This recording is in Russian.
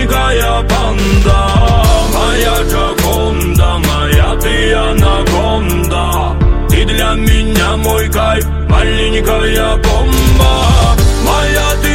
маленькая панда, моя Джаконда, моя ты анаконда. Ты для меня мой кайф, маленькая бомба, моя ты